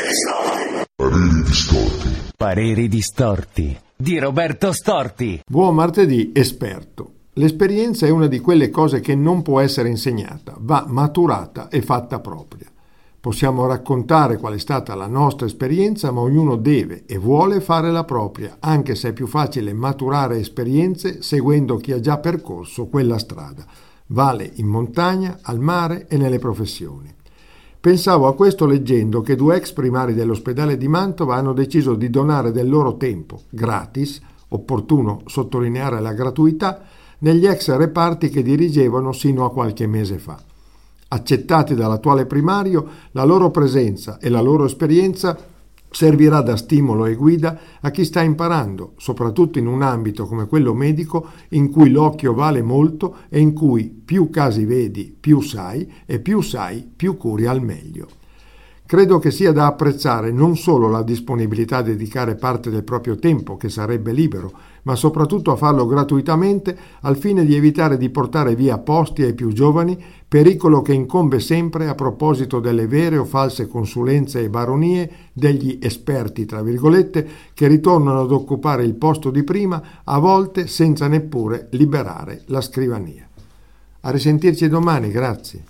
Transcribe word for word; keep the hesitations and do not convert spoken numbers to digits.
Pareri distorti. Pareri distorti di Roberto Storti. Buon martedì, esperto. L'esperienza è una di quelle cose che non può essere insegnata, va maturata e fatta propria. Possiamo raccontare qual è stata la nostra esperienza, ma ognuno deve e vuole fare la propria, anche se è più facile maturare esperienze seguendo chi ha già percorso quella strada. Vale in montagna, al mare e nelle professioni. Pensavo a questo leggendo che due ex primari dell'ospedale di Mantova hanno deciso di donare del loro tempo, gratis, opportuno sottolineare la gratuità, negli ex reparti che dirigevano sino a qualche mese fa. Accettati dall'attuale primario, la loro presenza e la loro esperienza servirà da stimolo e guida a chi sta imparando, soprattutto in un ambito come quello medico in cui l'occhio vale molto e in cui più casi vedi, più sai e più sai, più curi al meglio. Credo che sia da apprezzare non solo la disponibilità a dedicare parte del proprio tempo, che sarebbe libero, ma soprattutto a farlo gratuitamente al fine di evitare di portare via posti ai più giovani, pericolo che incombe sempre a proposito delle vere o false consulenze e baronie degli esperti, tra virgolette, che ritornano ad occupare il posto di prima, a volte senza neppure liberare la scrivania. A risentirci domani, grazie.